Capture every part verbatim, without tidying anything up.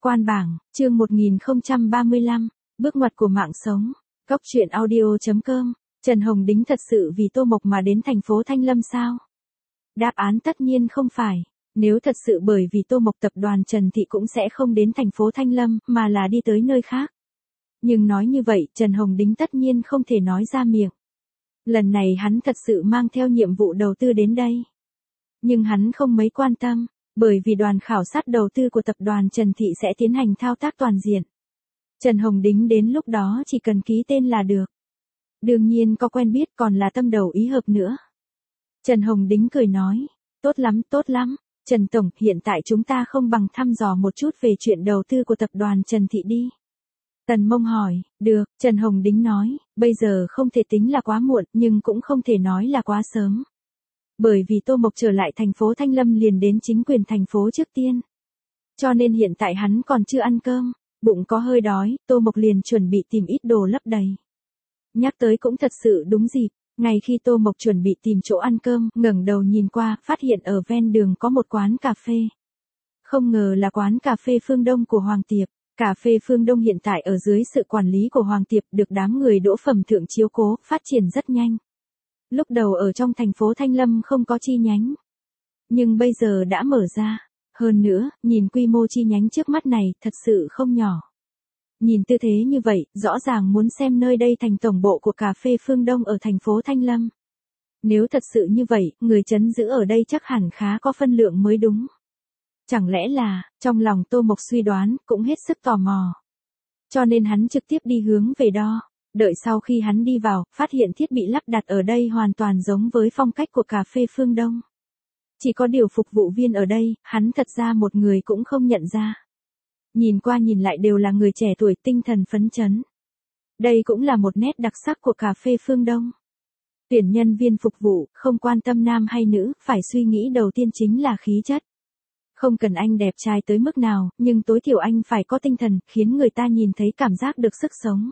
Quan bảng, chương một nghìn không trăm ba mươi lăm, bước ngoặt của mạng sống. Góc truyện audio chấm com. Trần Hồng Đính thật sự vì Tô Mộc mà đến thành phố Thanh Lâm sao? Đáp án tất nhiên không phải. Nếu thật sự bởi vì Tô Mộc, tập đoàn Trần Thị cũng sẽ không đến thành phố Thanh Lâm, mà là đi tới nơi khác. Nhưng nói như vậy, Trần Hồng Đính tất nhiên không thể nói ra miệng. Lần này hắn thật sự mang theo nhiệm vụ đầu tư đến đây. Nhưng hắn không mấy quan tâm, bởi vì đoàn khảo sát đầu tư của tập đoàn Trần Thị sẽ tiến hành thao tác toàn diện. Trần Hồng Đính đến lúc đó chỉ cần ký tên là được. Đương nhiên có quen biết còn là tâm đầu ý hợp nữa. Trần Hồng Đính cười nói, tốt lắm, tốt lắm. Trần Tổng, hiện tại chúng ta không bằng thăm dò một chút về chuyện đầu tư của tập đoàn Trần Thị đi. Tần Mông hỏi, được, Trần Hồng Đính nói, bây giờ không thể tính là quá muộn nhưng cũng không thể nói là quá sớm. Bởi vì Tô Mộc trở lại thành phố Thanh Lâm liền đến chính quyền thành phố trước tiên. Cho nên hiện tại hắn còn chưa ăn cơm, bụng có hơi đói, Tô Mộc liền chuẩn bị tìm ít đồ lấp đầy. Nhắc tới cũng thật sự đúng dịp, ngay khi Tô Mộc chuẩn bị tìm chỗ ăn cơm, ngẩng đầu nhìn qua, phát hiện ở ven đường có một quán cà phê. Không ngờ là quán cà phê Phương Đông của Hoàng Tiệp. Cà phê Phương Đông hiện tại ở dưới sự quản lý của Hoàng Tiệp, được đám người Đỗ Phẩm Thượng chiếu cố, phát triển rất nhanh. Lúc đầu ở trong thành phố Thanh Lâm không có chi nhánh, nhưng bây giờ đã mở ra. Hơn nữa, nhìn quy mô chi nhánh trước mắt này, thật sự không nhỏ. Nhìn tư thế như vậy, rõ ràng muốn xem nơi đây thành tổng bộ của cà phê Phương Đông ở thành phố Thanh Lâm. Nếu thật sự như vậy, người trấn giữ ở đây chắc hẳn khá có phân lượng mới đúng. Chẳng lẽ là, trong lòng Tô Mộc suy đoán, cũng hết sức tò mò. Cho nên hắn trực tiếp đi hướng về đó. Đợi sau khi hắn đi vào, phát hiện thiết bị lắp đặt ở đây hoàn toàn giống với phong cách của cà phê Phương Đông. Chỉ có điều phục vụ viên ở đây, hắn thật ra một người cũng không nhận ra. Nhìn qua nhìn lại đều là người trẻ tuổi tinh thần phấn chấn. Đây cũng là một nét đặc sắc của cà phê Phương Đông. Tuyển nhân viên phục vụ, không quan tâm nam hay nữ, phải suy nghĩ đầu tiên chính là khí chất. Không cần anh đẹp trai tới mức nào, nhưng tối thiểu anh phải có tinh thần, khiến người ta nhìn thấy cảm giác được sức sống.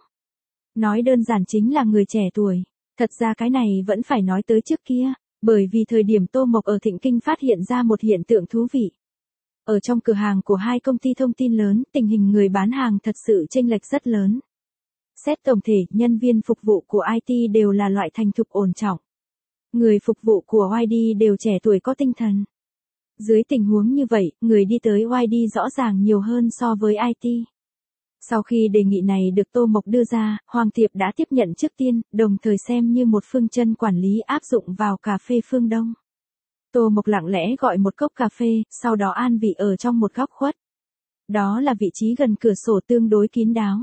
Nói đơn giản chính là người trẻ tuổi. Thật ra cái này vẫn phải nói tới trước kia, bởi vì thời điểm Tô Mộc ở Thịnh Kinh phát hiện ra một hiện tượng thú vị. Ở trong cửa hàng của hai công ty thông tin lớn, tình hình người bán hàng thật sự chênh lệch rất lớn. Xét tổng thể, nhân viên phục vụ của i tê đều là loại thành thục ổn trọng. Người phục vụ của i đê đều trẻ tuổi có tinh thần. Dưới tình huống như vậy, người đi tới i đê rõ ràng nhiều hơn so với i tê. Sau khi đề nghị này được Tô Mộc đưa ra, Hoàng Tiệp đã tiếp nhận trước tiên, đồng thời xem như một phương chân quản lý áp dụng vào cà phê Phương Đông. Tô Mộc lặng lẽ gọi một cốc cà phê, sau đó an vị ở trong một góc khuất. Đó là vị trí gần cửa sổ tương đối kín đáo.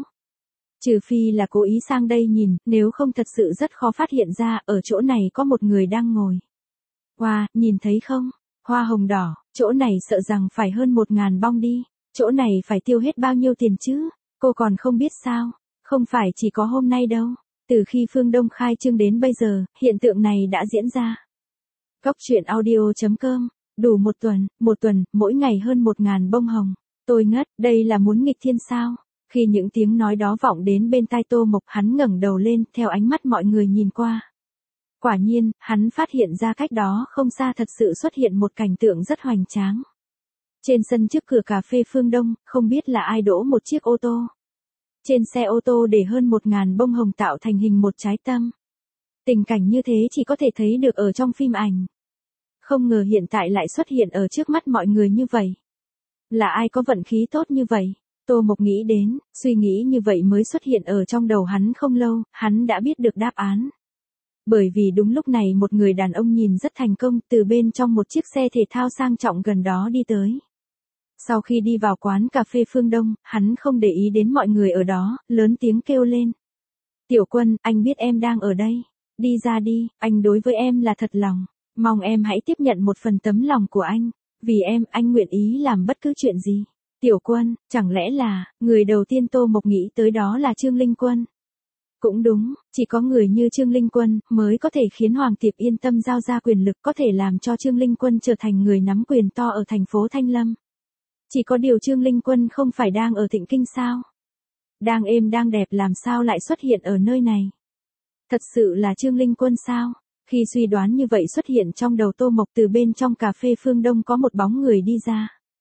Trừ phi là cố ý sang đây nhìn, nếu không thật sự rất khó phát hiện ra, ở chỗ này có một người đang ngồi. Wow, nhìn thấy không? Hoa hồng đỏ, chỗ này sợ rằng phải hơn một ngàn bong đi. Chỗ này phải tiêu hết bao nhiêu tiền chứ? Cô còn không biết sao? Không phải chỉ có hôm nay đâu. Từ khi Phương Đông khai trương đến bây giờ, hiện tượng này đã diễn ra. Góc truyện audio chấm com. Đủ một tuần, một tuần, mỗi ngày hơn một ngàn bông hồng. Tôi ngất, đây là muốn nghịch thiên sao? Khi những tiếng nói đó vọng đến bên tai Tô Mộc, hắn ngẩng đầu lên, theo ánh mắt mọi người nhìn qua. Quả nhiên, hắn phát hiện ra cách đó không xa thật sự xuất hiện một cảnh tượng rất hoành tráng. Trên sân trước cửa cà phê Phương Đông, không biết là ai đỗ một chiếc ô tô. Trên xe ô tô để hơn một ngàn bông hồng tạo thành hình một trái tâm. Tình cảnh như thế chỉ có thể thấy được ở trong phim ảnh. Không ngờ hiện tại lại xuất hiện ở trước mắt mọi người như vậy. Là ai có vận khí tốt như vậy? Tô Mộc nghĩ đến, suy nghĩ như vậy mới xuất hiện ở trong đầu hắn không lâu, hắn đã biết được đáp án. Bởi vì đúng lúc này một người đàn ông nhìn rất thành công từ bên trong một chiếc xe thể thao sang trọng gần đó đi tới. Sau khi đi vào quán cà phê Phương Đông, hắn không để ý đến mọi người ở đó, lớn tiếng kêu lên. Tiểu Quân, anh biết em đang ở đây. Đi ra đi, anh đối với em là thật lòng. Mong em hãy tiếp nhận một phần tấm lòng của anh. Vì em, anh nguyện ý làm bất cứ chuyện gì. Tiểu Quân, chẳng lẽ là, người đầu tiên Tô Mộc nghĩ tới đó là Trương Linh Quân. Cũng đúng, chỉ có người như Trương Linh Quân mới có thể khiến Hoàng Tiệp yên tâm giao ra quyền lực, có thể làm cho Trương Linh Quân trở thành người nắm quyền to ở thành phố Thanh Lâm. Chỉ có điều Trương Linh Quân không phải đang ở Thịnh Kinh sao? Đang êm đang đẹp làm sao lại xuất hiện ở nơi này? Thật sự là Trương Linh Quân sao? Khi suy đoán như vậy xuất hiện trong đầu Tô Mộc, từ bên trong cà phê Phương Đông có một bóng người đi ra.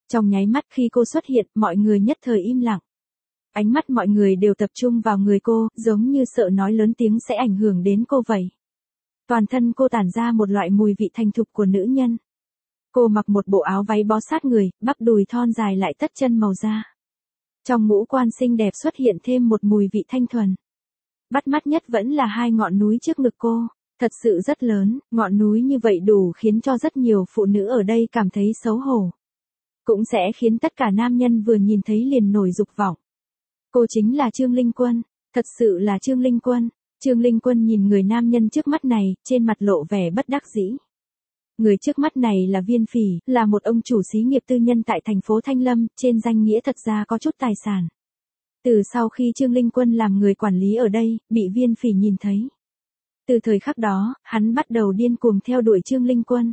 Trong nháy mắt khi cô xuất hiện, mọi người nhất thời im lặng. Ánh mắt mọi người đều tập trung vào người cô, giống như sợ nói lớn tiếng sẽ ảnh hưởng đến cô vậy. Toàn thân cô tản ra một loại mùi vị thành thục của nữ nhân. Cô mặc một bộ áo váy bó sát người, bắp đùi thon dài lại tất chân màu da. Trong ngũ quan xinh đẹp xuất hiện thêm một mùi vị thanh thuần. Bắt mắt nhất vẫn là hai ngọn núi trước ngực cô. Thật sự rất lớn, ngọn núi như vậy đủ khiến cho rất nhiều phụ nữ ở đây cảm thấy xấu hổ. Cũng sẽ khiến tất cả nam nhân vừa nhìn thấy liền nổi dục vọng. Cô chính là Trương Linh Quân, thật sự là Trương Linh Quân. Trương Linh Quân nhìn người nam nhân trước mắt này, trên mặt lộ vẻ bất đắc dĩ. Người trước mắt này là Viên Phỉ, là một ông chủ xí nghiệp tư nhân tại thành phố Thanh Lâm, trên danh nghĩa thật ra có chút tài sản. Từ sau khi Trương Linh Quân làm người quản lý ở đây, bị Viên Phỉ nhìn thấy. Từ thời khắc đó, hắn bắt đầu điên cuồng theo đuổi Trương Linh Quân.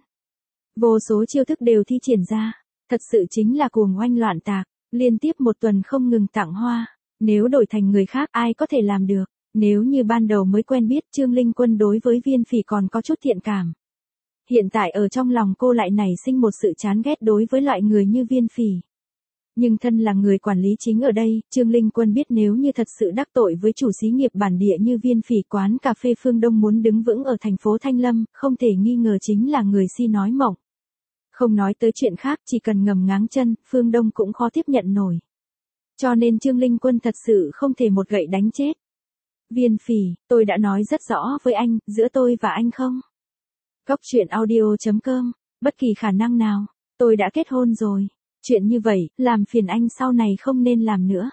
Vô số chiêu thức đều thi triển ra, thật sự chính là cuồng oanh loạn tạc, liên tiếp một tuần không ngừng tặng hoa. Nếu đổi thành người khác ai có thể làm được, nếu như ban đầu mới quen biết Trương Linh Quân đối với Viên Phỉ còn có chút thiện cảm. Hiện tại ở trong lòng cô lại nảy sinh một sự chán ghét đối với loại người như Viên Phỉ. Nhưng thân là người quản lý chính ở đây, Trương Linh Quân biết nếu như thật sự đắc tội với chủ xí nghiệp bản địa như Viên Phỉ, quán cà phê Phương Đông muốn đứng vững ở thành phố Thanh Lâm, không thể nghi ngờ chính là người si nói mộng. Không nói tới chuyện khác, chỉ cần ngầm ngáng chân, Phương Đông cũng khó tiếp nhận nổi. Cho nên Trương Linh Quân thật sự không thể một gậy đánh chết. Viên Phỉ, tôi đã nói rất rõ với anh, giữa tôi và anh không. Góc truyện audio chấm com, bất kỳ khả năng nào, tôi đã kết hôn rồi. Chuyện như vậy, làm phiền anh sau này không nên làm nữa.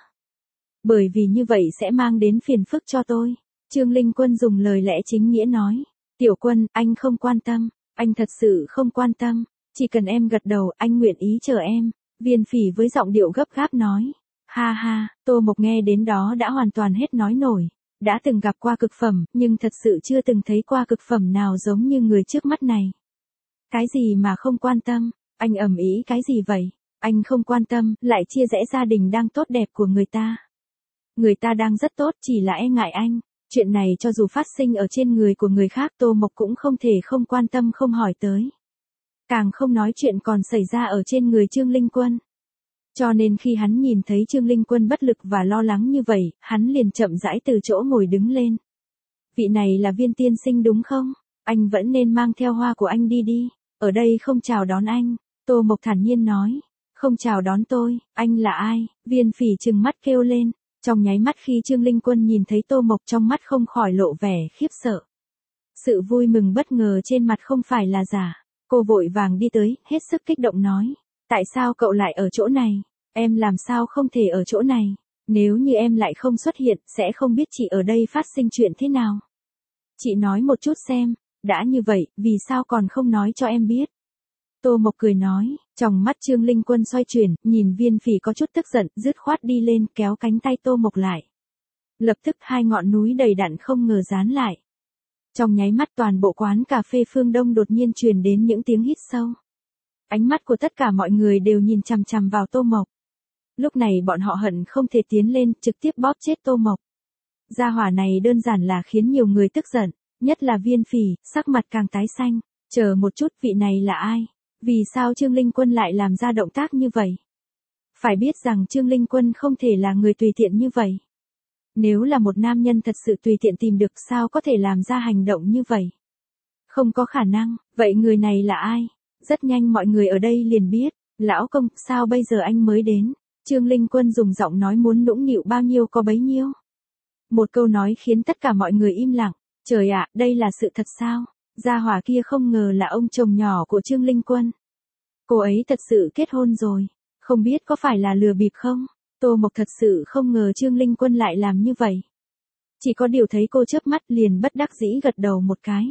Bởi vì như vậy sẽ mang đến phiền phức cho tôi. Trương Linh Quân dùng lời lẽ chính nghĩa nói. Tiểu Quân, anh không quan tâm, anh thật sự không quan tâm. Chỉ cần em gật đầu, anh nguyện ý chờ em. Viên Phỉ với giọng điệu gấp gáp nói. Ha ha, Tô Mộc nghe đến đó đã hoàn toàn hết nói nổi. Đã từng gặp qua cực phẩm, nhưng thật sự chưa từng thấy qua cực phẩm nào giống như người trước mắt này. Cái gì mà không quan tâm, anh ầm ĩ cái gì vậy? Anh không quan tâm, lại chia rẽ gia đình đang tốt đẹp của người ta. Người ta đang rất tốt, chỉ là e ngại anh. Chuyện này cho dù phát sinh ở trên người của người khác, Tô Mộc cũng không thể không quan tâm không hỏi tới. Càng không nói chuyện còn xảy ra ở trên người Trương Linh Quân. Cho nên khi hắn nhìn thấy Trương Linh Quân bất lực và lo lắng như vậy, hắn liền chậm rãi từ chỗ ngồi đứng lên. Vị này là Viên tiên sinh đúng không? Anh vẫn nên mang theo hoa của anh đi đi. Ở đây không chào đón anh. Tô Mộc thản nhiên nói. Không chào đón tôi, anh là ai? Viên Phỉ trừng mắt kêu lên. Trong nháy mắt khi Trương Linh Quân nhìn thấy Tô Mộc trong mắt không khỏi lộ vẻ khiếp sợ. Sự vui mừng bất ngờ trên mặt không phải là giả. Cô vội vàng đi tới, hết sức kích động nói. Tại sao cậu lại ở chỗ này? Em làm sao không thể ở chỗ này? Nếu như em lại không xuất hiện, sẽ không biết chị ở đây phát sinh chuyện thế nào. Chị nói một chút xem, đã như vậy, vì sao còn không nói cho em biết? Tô Mộc cười nói, trong mắt Trương Linh Quân xoay chuyển, nhìn Viên Phỉ có chút tức giận, dứt khoát đi lên kéo cánh tay Tô Mộc lại. Lập tức hai ngọn núi đầy đặn không ngờ dán lại. Trong nháy mắt toàn bộ quán cà phê Phương Đông đột nhiên truyền đến những tiếng hít sâu. Ánh mắt của tất cả mọi người đều nhìn chằm chằm vào Tô Mộc. Lúc này bọn họ hận không thể tiến lên, trực tiếp bóp chết Tô Mộc. Gia hỏa này đơn giản là khiến nhiều người tức giận, nhất là Viên Phỉ, sắc mặt càng tái xanh. Chờ một chút, vị này là ai? Vì sao Trương Linh Quân lại làm ra động tác như vậy? Phải biết rằng Trương Linh Quân không thể là người tùy tiện như vậy. Nếu là một nam nhân thật sự tùy tiện tìm được sao có thể làm ra hành động như vậy? Không có khả năng, vậy người này là ai? Rất nhanh mọi người ở đây liền biết, lão công, sao bây giờ anh mới đến? Trương Linh Quân dùng giọng nói muốn nũng nịu bao nhiêu có bấy nhiêu. Một câu nói khiến tất cả mọi người im lặng, trời ạ, đây là sự thật sao? Gia hỏa kia không ngờ là ông chồng nhỏ của Trương Linh Quân. Cô ấy thật sự kết hôn rồi, không biết có phải là lừa bịp không? Tô Mộc thật sự không ngờ Trương Linh Quân lại làm như vậy. Chỉ có điều thấy cô chớp mắt liền bất đắc dĩ gật đầu một cái.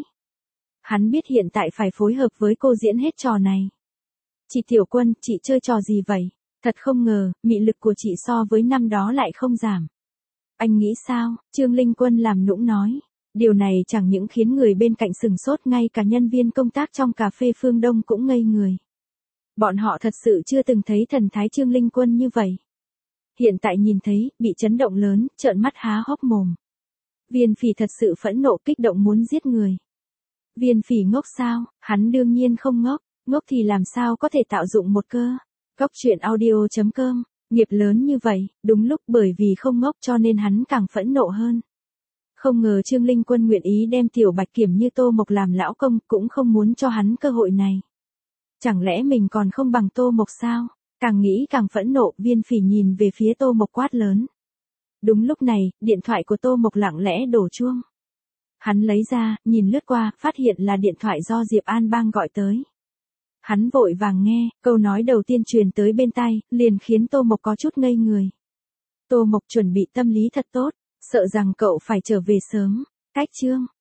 Hắn biết hiện tại phải phối hợp với cô diễn hết trò này. Chị Tiểu Quân, chị chơi trò gì vậy? Thật không ngờ, mị lực của chị so với năm đó lại không giảm. Anh nghĩ sao? Trương Linh Quân làm nũng nói. Điều này chẳng những khiến người bên cạnh sừng sốt, ngay cả nhân viên công tác trong cà phê Phương Đông cũng ngây người. Bọn họ thật sự chưa từng thấy thần thái Trương Linh Quân như vậy. Hiện tại nhìn thấy, bị chấn động lớn, trợn mắt há hốc mồm. Viên Phỉ thật sự phẫn nộ kích động muốn giết người. Viên Phỉ ngốc sao? Hắn đương nhiên không ngốc, ngốc thì làm sao có thể tạo dụng một cơ Cóc truyện audio chấm com, nghiệp lớn như vậy, đúng lúc bởi vì không ngốc cho nên hắn càng phẫn nộ hơn. Không ngờ Trương Linh Quân nguyện ý đem Tiểu Bạch Kiểm như Tô Mộc làm lão công, cũng không muốn cho hắn cơ hội này. Chẳng lẽ mình còn không bằng Tô Mộc sao? Càng nghĩ càng phẫn nộ, Viên Phỉ nhìn về phía Tô Mộc quát lớn. Đúng lúc này, điện thoại của Tô Mộc lặng lẽ đổ chuông. Hắn lấy ra, nhìn lướt qua, phát hiện là điện thoại do Diệp An Bang gọi tới. Hắn vội vàng nghe, câu nói đầu tiên truyền tới bên tai, liền khiến Tô Mộc có chút ngây người. Tô Mộc chuẩn bị tâm lý thật tốt, sợ rằng cậu phải trở về sớm. Cách chương